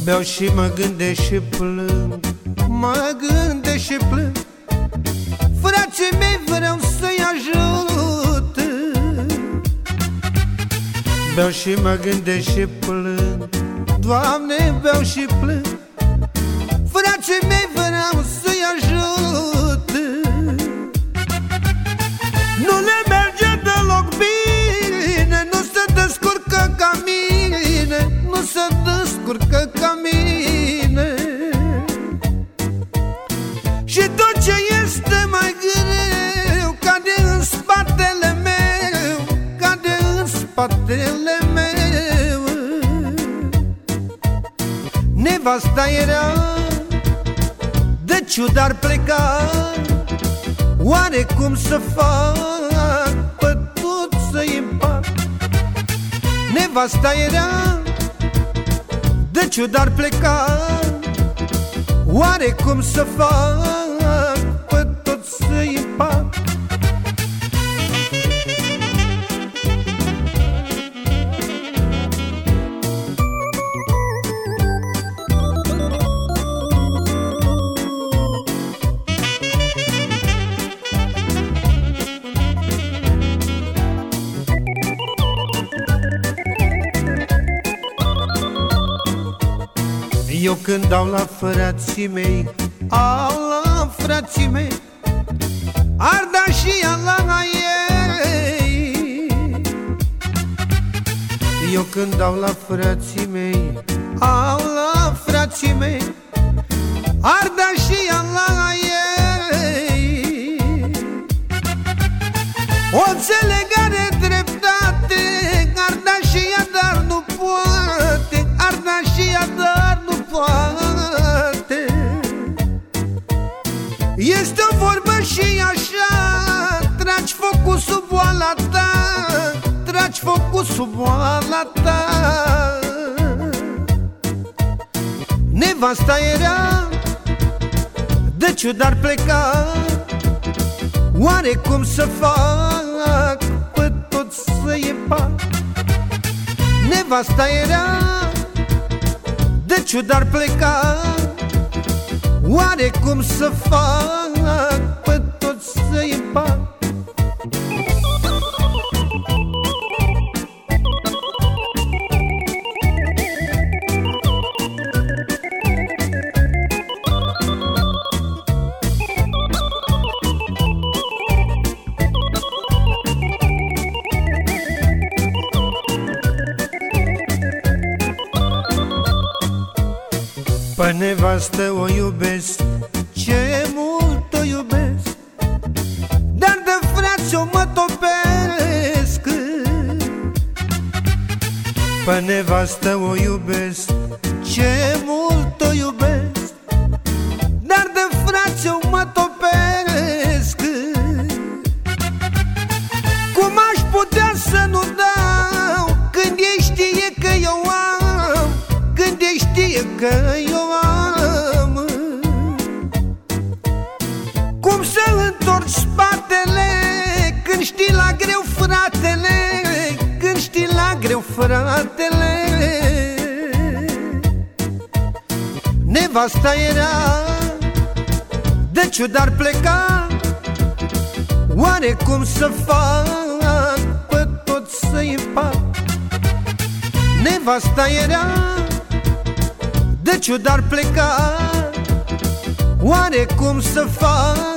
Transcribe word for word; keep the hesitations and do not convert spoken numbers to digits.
Beau și mă gândesc și plâng, mă gândesc și plâng. Frații mei vreau să-i ajut. Beau și mă gândesc și plâng, Doamne, beau și plâng. Frații mei vreau să-i ajut. Nu le merge deloc bine, nu se descurcă ca mine, nu se descurcă ca mine. Și tot ce este mai greu cade în spatele meu, cade în spatele meu. Nevasta era de ciudar pleca, oare cum să fac pe tot să-i împac? Nevasta era de ciudar pleca, oare cum să fac pe tot să-i împac? Eu când dau la frații mei, au la frații mei, arda și ea la ei. Eu când dau la frații mei, au la frații mei, arda și ea la ei. O înțeleg, are dreptate, arda și ea, dar nu poate, arda și ea, dar nu poate. Este o vorbă și așa, tragi focul sub boala ta, tragi focul sub boala ta. Nevasta era de ciudar pleca, oare cum să fac pe tot să-i împac? Nevasta era de ciudar pleca, oare cum să fac pe tot să-i împac? Pe nevastă o iubesc, ce mult o iubesc, dar de frați o mă topesc. Pe nevastă o iubesc, ce mult o iubesc, dar de frați o mă topesc. Cum aș putea să nu dau când ei știe că eu am, când ei știe că eu am? Cum să întorci spatele când știi la greu, fratele, când știi la greu, fratele? Nevasta era de ciudar pleca, oare cum să fac pe tot să-i împac? Nevasta era de ciudar pleca, oare cum să fac